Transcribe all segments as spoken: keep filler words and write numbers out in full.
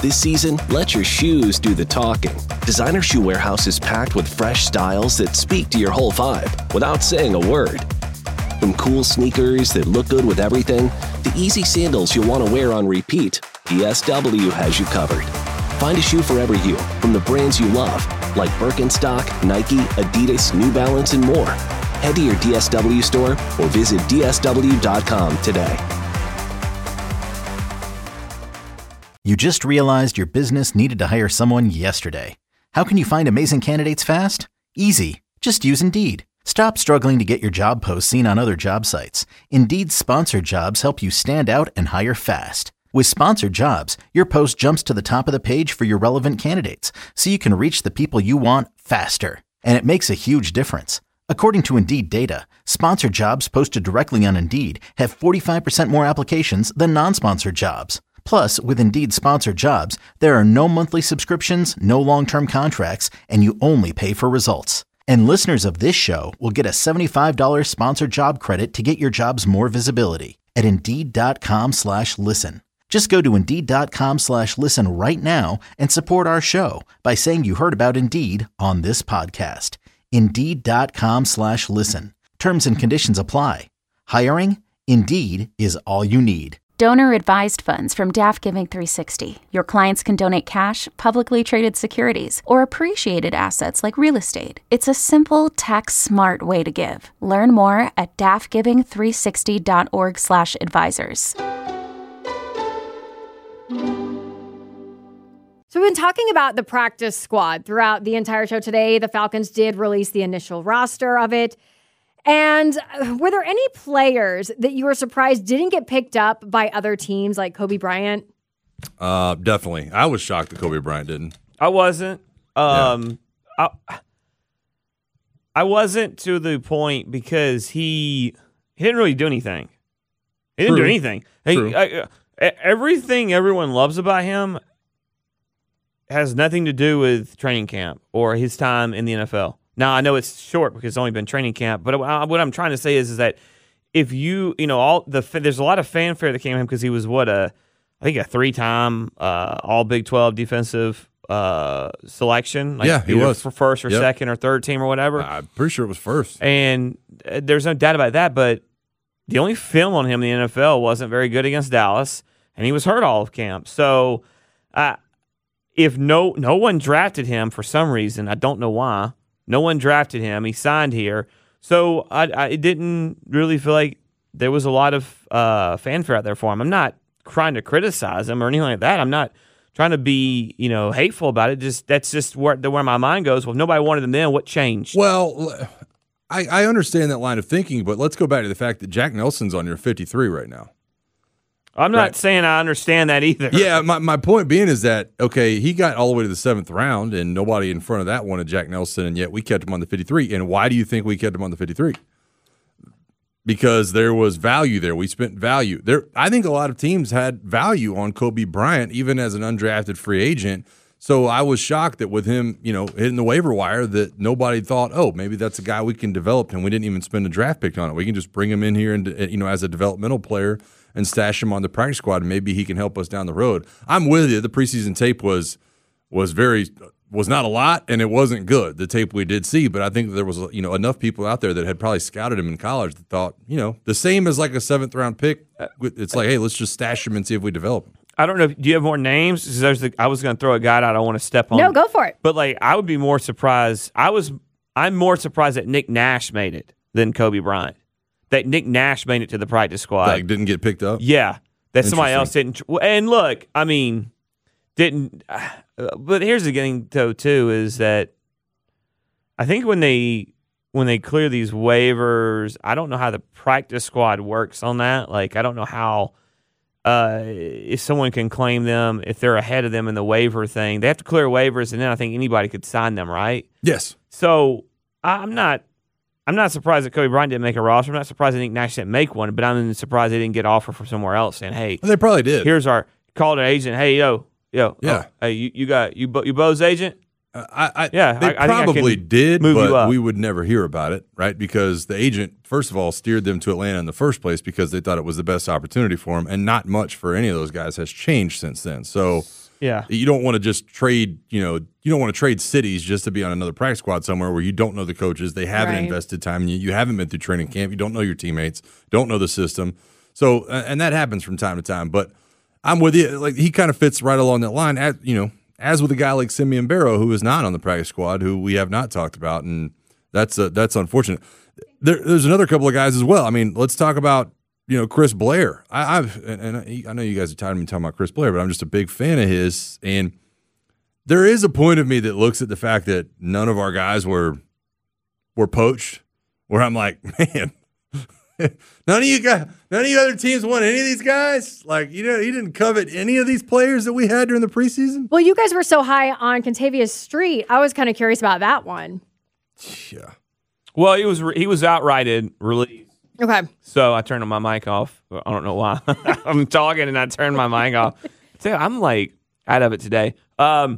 This season, let your shoes do the talking. Designer Shoe Warehouse is packed with fresh styles that speak to your whole vibe without saying a word. From cool sneakers that look good with everything, to easy sandals you'll want to wear on repeat, D S W has you covered. Find a shoe for every you from the brands you love, like Birkenstock, Nike, Adidas, New Balance, and more. Head to your D S W store or visit D S W dot com today. You just realized your business needed to hire someone yesterday. How can you find amazing candidates fast? Easy. Just use Indeed. Stop struggling to get your job posts seen on other job sites. Indeed's sponsored jobs help you stand out and hire fast. With sponsored jobs, your post jumps to the top of the page for your relevant candidates, so you can reach the people you want faster. And it makes a huge difference. According to Indeed data, sponsored jobs posted directly on Indeed have forty-five percent more applications than non-sponsored jobs. Plus, with Indeed sponsored jobs, there are no monthly subscriptions, no long-term contracts, and you only pay for results. And listeners of this show will get a seventy-five dollars sponsored job credit to get your jobs more visibility at Indeed.com slash listen. Just go to Indeed.com slash listen right now and support our show by saying you heard about Indeed on this podcast. Indeed.com slash listen. Terms and conditions apply. Hiring? Indeed is all you need. Donor-advised funds from Daft Giving three sixty. Your clients can donate cash, publicly traded securities, or appreciated assets like real estate. It's a simple, tax-smart way to give. Learn more at daft giving three sixty dot org slash advisors. So we've been talking about the practice squad throughout the entire show today. The Falcons did release the initial roster of it. And were there any players that you were surprised didn't get picked up by other teams like Kobe Bryant? Uh, definitely. I was shocked that Kobe Bryant didn't. I wasn't. Um, yeah. I, I wasn't to the point because he he didn't really do anything. He didn't True. do anything. He, I, everything everyone loves about him has nothing to do with training camp or his time in the N F L. Now, I know it's short because it's only been training camp, but what I'm trying to say is, is that if you, you know, all the there's a lot of fanfare that came to him because he was what a, I think a three-time uh, All Big twelve defensive uh, selection. Like yeah, he was for first or yep. second or third team or whatever. I'm pretty sure it was first. And uh, there's no doubt about that. But the only film on him in the N F L wasn't very good against Dallas, and he was hurt all of camp. So, uh, if no no one drafted him for some reason, I don't know why. No one drafted him. He signed here. So I, I didn't really feel like there was a lot of uh, fanfare out there for him. I'm not trying to criticize him or anything like that. I'm not trying to be, you know, hateful about it. Just that's just where, where my mind goes. Well, if nobody wanted him then, what changed? Well, I, I understand that line of thinking, but let's go back to the fact that Jack Nelson's on your fifty-three right now. I'm not right. saying I understand that either. Yeah, my, my point being is that, okay, he got all the way to the seventh round, and nobody in front of that wanted Jack Nelson, and yet we kept him on the fifty-three. And why do you think we kept him on the fifty-three? Because there was value there. We spent value. There. I think a lot of teams had value on Kobe Bryant, even as an undrafted free agent. So I was shocked that with him, you know, hitting the waiver wire, that nobody thought, oh, maybe that's a guy we can develop, and we didn't even spend a draft pick on it. We can just bring him in here and, you know, as a developmental player and stash him on the practice squad, and maybe he can help us down the road. I'm with you. The preseason tape was was very was not a lot, and it wasn't good, the tape we did see. But I think there was, you know, enough people out there that had probably scouted him in college that thought, you know, the same as like a seventh round pick. It's like, hey, let's just stash him and see if we develop him. I don't know. Do you have more names? There's the, I was going to throw a guy out. I don't want to step on. No, go for it. But like, I would be more surprised. I was. I'm more surprised that Nick Nash made it than Kobe Bryant. That Nick Nash made it to the practice squad. Like didn't get picked up? Yeah. That somebody else didn't. And look, I mean, didn't. Uh, but here's the thing, though, too, is that I think when they when they clear these waivers, I don't know how the practice squad works on that. Like, I don't know how uh, if someone can claim them if they're ahead of them in the waiver thing. They have to clear waivers, and then I think anybody could sign them, right? Yes. So I'm not. I'm not surprised that Kobe Bryant didn't make a roster. I'm not surprised that Nick Nash didn't make one, but I'm surprised they didn't get offer from somewhere else saying, hey. Well, they probably did. Here's our called an agent. Hey, yo, yo. Yeah. Oh, hey, you, you got you, you Bo's agent? Uh, I, I, yeah, they I, I probably think I did, move you but up. we would never hear about it, right? Because the agent, first of all, steered them to Atlanta in the first place because they thought it was the best opportunity for them, and not much for any of those guys has changed since then. So Yeah. You don't want to just trade, you know, you don't want to trade cities just to be on another practice squad somewhere where you don't know the coaches. They haven't Right. invested time in you. You haven't been through training camp. You don't know your teammates, don't know the system. So, and that happens from time to time. But I'm with you. Like, he kind of fits right along that line, as, you know, as with a guy like Simeon Barrow, who is not on the practice squad, who we have not talked about. And that's uh, that's unfortunate. There, there's another couple of guys as well. I mean, let's talk about, you know, Chris Blair. I, I've and, and I know you guys are tired of me talking about Chris Blair, but I'm just a big fan of his. And there is a point of me that looks at the fact that none of our guys were were poached, where I'm like, man, none of you guys, none of you other teams want any of these guys. Like, you know, you didn't covet any of these players that we had during the preseason. Well, you guys were so high on Contavious Street. I was kind of curious about that one. Yeah. Well, he was he was outrighted released. Okay. So I turned my mic off. I don't know why. I'm talking and I turned my mic off. So I'm like out of it today. Um,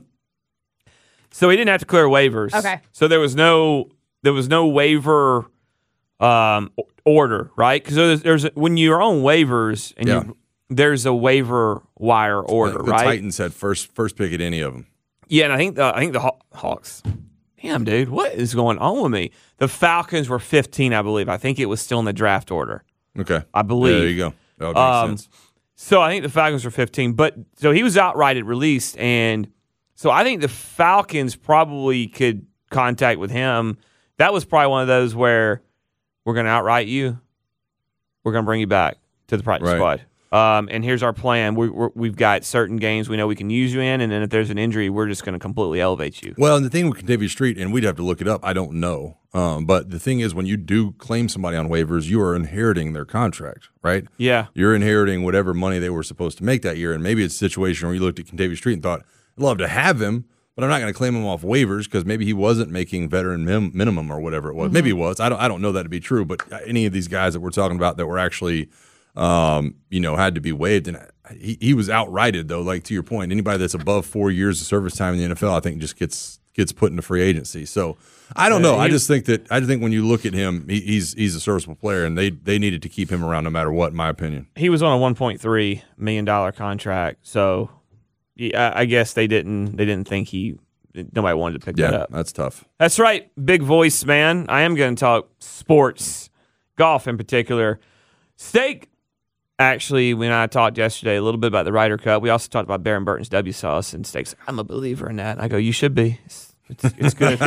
so he didn't have to clear waivers. Okay. So there was no there was no waiver um, order, right? Because there's, there's a, when you're on waivers and Yeah. you, there's a waiver wire order, The, the right? Titans had first first pick at any of them. Yeah, and I think the I think the Haw- Hawks. Damn, dude, what is going on with me? The Falcons were fifteen, I believe. I think it was still in the draft order. Okay. I believe. Yeah, there you go. That would make Um, sense. So I think the Falcons were fifteen, but so he was outrighted released, and so I think the Falcons probably could contact with him. That was probably one of those where we're going to outright you, we're going to bring you back to the practice Right. squad, um, and here's our plan. We, we're, we've got certain games we know we can use you in, and then if there's an injury, we're just going to completely elevate you. Well, and the thing with Contavious Street, and we'd have to look it up, I don't know. Um, but the thing is, when you do claim somebody on waivers, you are inheriting their contract, right? Yeah. You're inheriting whatever money they were supposed to make that year. And maybe it's a situation where you looked at Contavious Street and thought, I'd love to have him, but I'm not going to claim him off waivers because maybe he wasn't making veteran min- minimum or whatever it was. Mm-hmm. Maybe he was. I don't, I don't know that to be true, but any of these guys that we're talking about that were actually um, you know, had to be waived. And he, he was outrighted, though, like to your point. Anybody that's above four years of service time in the N F L, I think, just gets gets put into free agency. So I don't know. Uh, I just think that I think when you look at him, he, he's he's a serviceable player, and they they needed to keep him around no matter what, in my opinion. He was on a one point three million dollars contract, so yeah, I guess they didn't they didn't think he nobody wanted to pick Yeah, that up. that's tough. That's right, big voice man. I am going to talk sports, golf in particular. Steak. Actually, when I talked yesterday a little bit about the Ryder Cup, we also talked about Baron Burton's W sauce, and Steak's like, I'm a believer in that. And I go, you should be. It's, it's, it's good.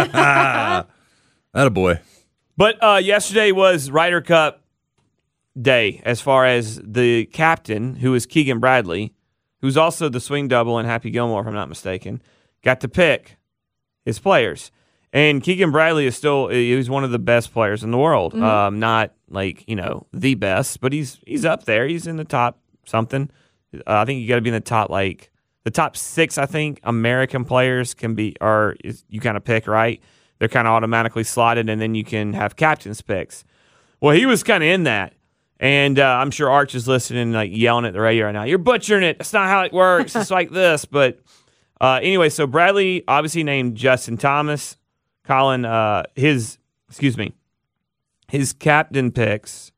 Attaboy. But uh, yesterday was Ryder Cup day as far as the captain, who is Keegan Bradley, who's also the swing double in Happy Gilmore, if I'm not mistaken, got to pick his players. And Keegan Bradley is still he's one of the best players in the world. Mm-hmm. Um, not like, you know, the best, but he's he's up there. He's in the top something. Uh, I think you got to be in the top, like, the top six, I think, American players can be, or is, you kind of pick, right? They're kind of automatically slotted, and then you can have captain's picks. Well, he was kind of in that. And uh, I'm sure Arch is listening, like, yelling at the radio right now. You're butchering it. That's not how it works. It's like this. But uh, anyway, so Bradley obviously named Justin Thomas. Colin, uh, his, excuse me, his captain picks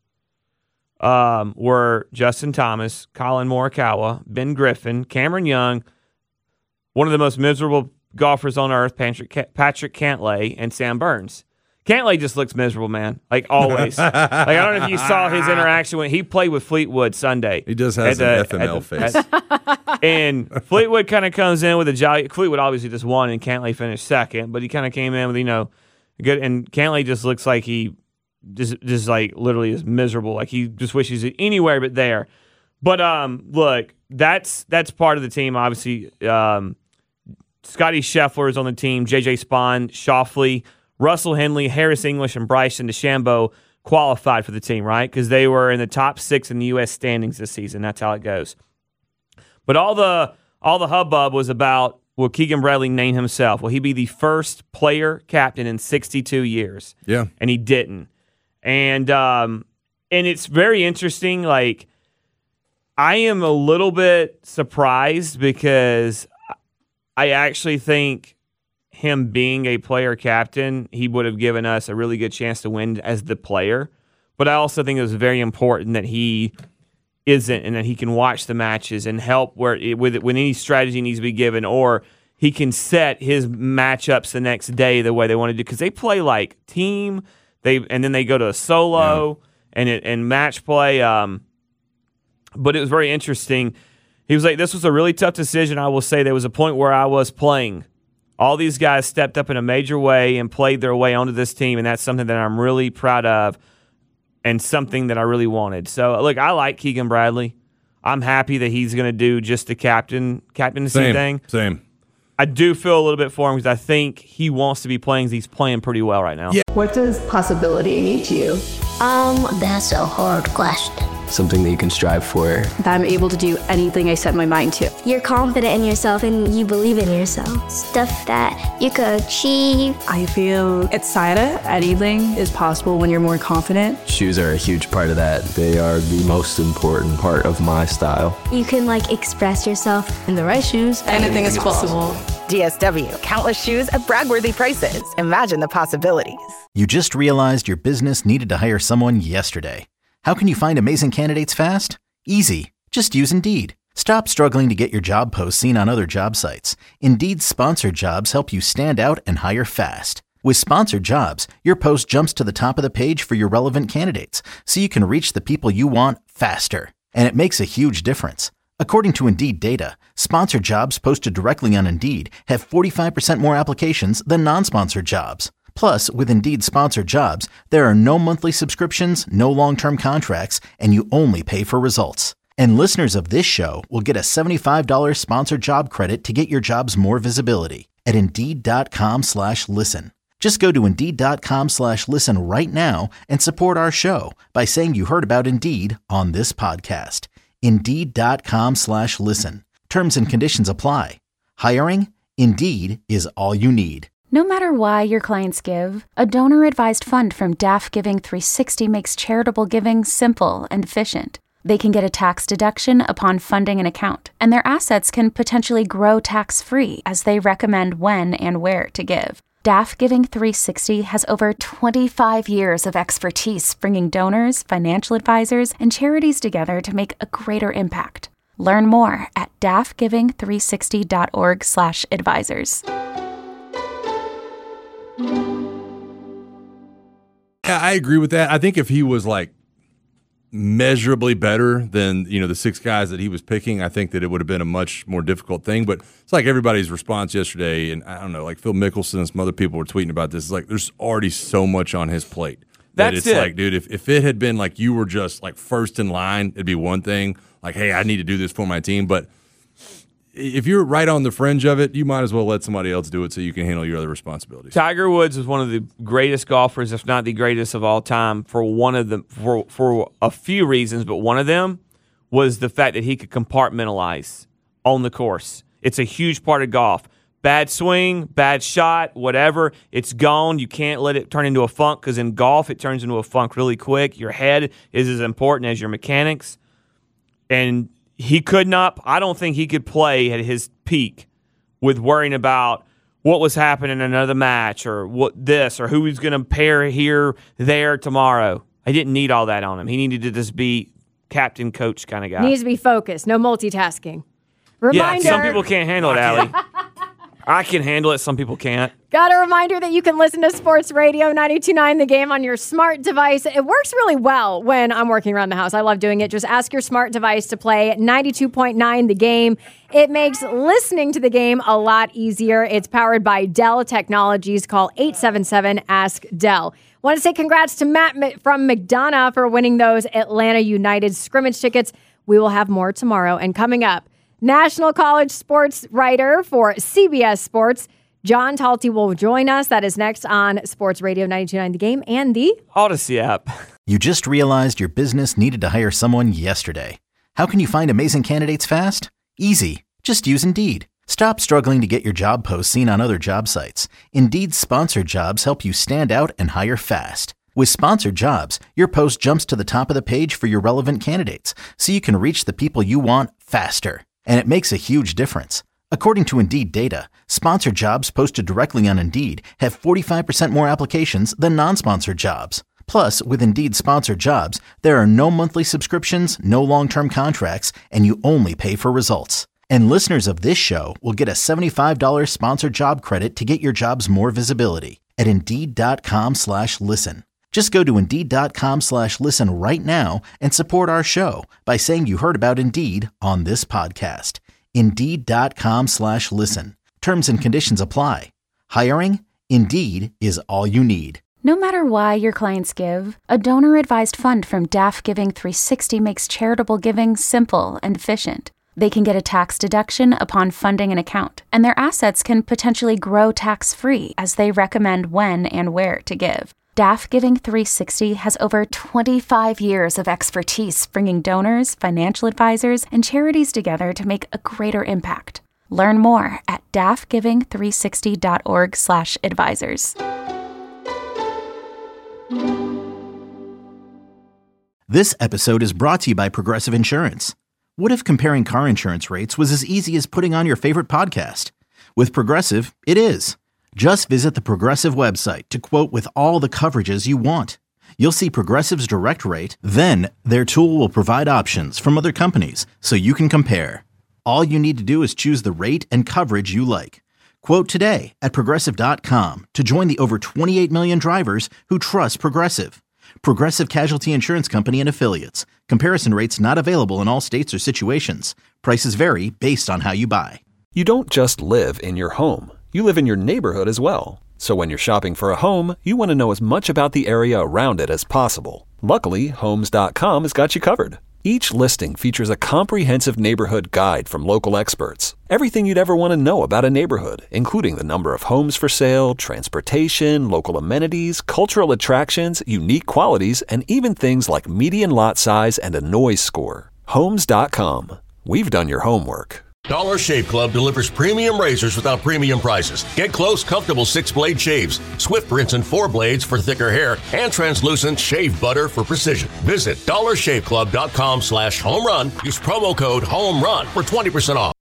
um, were Justin Thomas, Colin Morikawa, Ben Griffin, Cameron Young, one of the most miserable golfers on earth, Patrick, Patrick Cantlay, and Sam Burns. Cantlay just looks miserable, man, like always. like I don't know if you saw his interaction when he played with Fleetwood Sunday. He does have the, an F M L the, face. At, and Fleetwood kind of comes in with a jolly. Fleetwood obviously just won, and Cantlay finished second, but he kind of came in with, you know, good. And Cantlay just looks like he just just like literally is miserable. Like he just wishes he's anywhere but there. But um, look, that's that's part of the team. Obviously, um, Scotty Scheffler is on the team. J J Spawn, Schauffele, Russell Henley, Harris English, and Bryson DeChambeau qualified for the team, right? Because they were in the top six in the U S standings this season. That's how it goes. But all the all the hubbub was about, will Keegan Bradley name himself? Will he be the first player captain in sixty-two years? Yeah. And he didn't. And um, and it's very interesting. Like, I am a little bit surprised because I actually think him being a player captain, he would have given us a really good chance to win as the player. But I also think it was very important that he isn't, and that he can watch the matches and help where it, with when any strategy needs to be given, or he can set his matchups the next day the way they want to do, because they play like team, they and then they go to a solo yeah. and it, and match play. Um, but it was very interesting. He was like, "This was a really tough decision. I will say there was a point where I was playing. All these guys stepped up in a major way and played their way onto this team, and that's something that I'm really proud of and something that I really wanted." So, look, I like Keegan Bradley. I'm happy that he's going to do just the captain captaincy same, thing. Same. I do feel a little bit for him because I think he wants to be playing. He's playing pretty well right now. Yeah. What does possibility mean to you? Um, that's a hard question. Something that you can strive for. That I'm able to do anything I set my mind to. You're confident in yourself and you believe in yourself. Stuff that you could achieve. I feel excited. Anything is possible when you're more confident. Shoes are a huge part of that. They are the most important part of my style. You can like express yourself. In the right shoes, anything is possible. D S W, countless shoes at brag-worthy prices. Imagine the possibilities. You just realized your business needed to hire someone yesterday. How can you find amazing candidates fast? Easy. Just use Indeed. Stop struggling to get your job posts seen on other job sites. Indeed's sponsored jobs help you stand out and hire fast. With sponsored jobs, your post jumps to the top of the page for your relevant candidates, so you can reach the people you want faster. And it makes a huge difference. According to Indeed data, sponsored jobs posted directly on Indeed have forty-five percent more applications than non-sponsored jobs. Plus, with Indeed sponsored jobs, there are no monthly subscriptions, no long-term contracts, and you only pay for results. And listeners of this show will get a seventy-five dollars sponsored job credit to get your jobs more visibility at Indeed.com slash listen. Just go to Indeed.com slash listen right now and support our show by saying you heard about Indeed on this podcast. Indeed.com slash listen. Terms and conditions apply. Hiring? Indeed is all you need. No matter why your clients give, a donor-advised fund from D A F Giving three sixty makes charitable giving simple and efficient. They can get a tax deduction upon funding an account, and their assets can potentially grow tax-free as they recommend when and where to give. D A F Giving three sixty has over twenty-five years of expertise bringing donors, financial advisors, and charities together to make a greater impact. Learn more at daffgiving three sixty dot org slash advisors. Yeah, I agree with that. I think if he was like measurably better than, you know, the six guys that he was picking, I think that it would have been a much more difficult thing. But it's like everybody's response yesterday, and I don't know, like Phil Mickelson and some other people were tweeting about this. It's like there's already so much on his plate. That That's it's it. like, dude, if, if it had been like you were just like first in line, it'd be one thing. Like, hey, I need to do this for my team. But if you're right on the fringe of it, you might as well let somebody else do it so you can handle your other responsibilities. Tiger Woods is one of the greatest golfers, if not the greatest of all time, for one of the for for a few reasons, but one of them was the fact that he could compartmentalize on the course. It's a huge part of golf. Bad swing, bad shot, whatever, it's gone. You can't let it turn into a funk, because in golf it turns into a funk really quick. Your head is as important as your mechanics. And he could not, I don't think he could play at his peak with worrying about what was happening in another match or what this or who he's going to pair here, there tomorrow. I didn't need all that on him. He needed to just be captain, coach kind of guy. Needs to be focused, no multitasking. Reminder. Yeah, some people can't handle it, Allie. I can handle it. Some people can't. Got a reminder that you can listen to Sports Radio ninety-two point nine The Game on your smart device. It works really well when I'm working around the house. I love doing it. Just ask your smart device to play ninety-two point nine The Game. It makes listening to the game a lot easier. It's powered by Dell Technologies. Call eight seven seven, ask Dell. Want to say congrats to Matt from McDonough for winning those Atlanta United scrimmage tickets. We will have more tomorrow. And coming up, National College sports writer for C B S Sports, John Talty, will join us. That is next on Sports Radio ninety-two point nine The Game and the Odyssey app. You just realized your business needed to hire someone yesterday. How can you find amazing candidates fast? Easy. Just use Indeed. Stop struggling to get your job posts seen on other job sites. Indeed's sponsored jobs help you stand out and hire fast. With sponsored jobs, your post jumps to the top of the page for your relevant candidates, so you can reach the people you want faster. And it makes a huge difference. According to Indeed data, sponsored jobs posted directly on Indeed have forty-five percent more applications than non-sponsored jobs. Plus, with Indeed sponsored jobs, there are no monthly subscriptions, no long-term contracts, and you only pay for results. And listeners of this show will get a seventy-five dollars sponsored job credit to get your jobs more visibility at Indeed.com slash listen. Just go to Indeed.com slash listen right now and support our show by saying you heard about Indeed on this podcast. Indeed.com slash listen. Terms and conditions apply. Hiring? Indeed is all you need. No matter why your clients give, a donor-advised fund from D A F Giving three sixty makes charitable giving simple and efficient. They can get a tax deduction upon funding an account, and their assets can potentially grow tax-free as they recommend when and where to give. D A F Giving three sixty has over twenty-five years of expertise bringing donors, financial advisors, and charities together to make a greater impact. Learn more at D A F giving three sixty dot org slash advisors. This episode is brought to you by Progressive Insurance. What if comparing car insurance rates was as easy as putting on your favorite podcast? With Progressive, it is. Just visit the Progressive website to quote with all the coverages you want. You'll see Progressive's direct rate, then their tool will provide options from other companies so you can compare. All you need to do is choose the rate and coverage you like. Quote today at Progressive dot com to join the over twenty-eight million drivers who trust Progressive. Progressive Casualty Insurance Company and Affiliates. Comparison rates not available in all states or situations. Prices vary based on how you buy. You don't just live in your home. You live in your neighborhood as well. So when you're shopping for a home, you want to know as much about the area around it as possible. Luckily, Homes dot com has got you covered. Each listing features a comprehensive neighborhood guide from local experts. Everything you'd ever want to know about a neighborhood, including the number of homes for sale, transportation, local amenities, cultural attractions, unique qualities, and even things like median lot size and a noise score. Homes dot com. We've done your homework. Dollar Shave Club delivers premium razors without premium prices. Get close, comfortable six-blade shaves, swift rinse and four blades for thicker hair, and translucent shave butter for precision. Visit dollar shave club dot com slash home run. Use promo code HOME RUN for twenty percent off.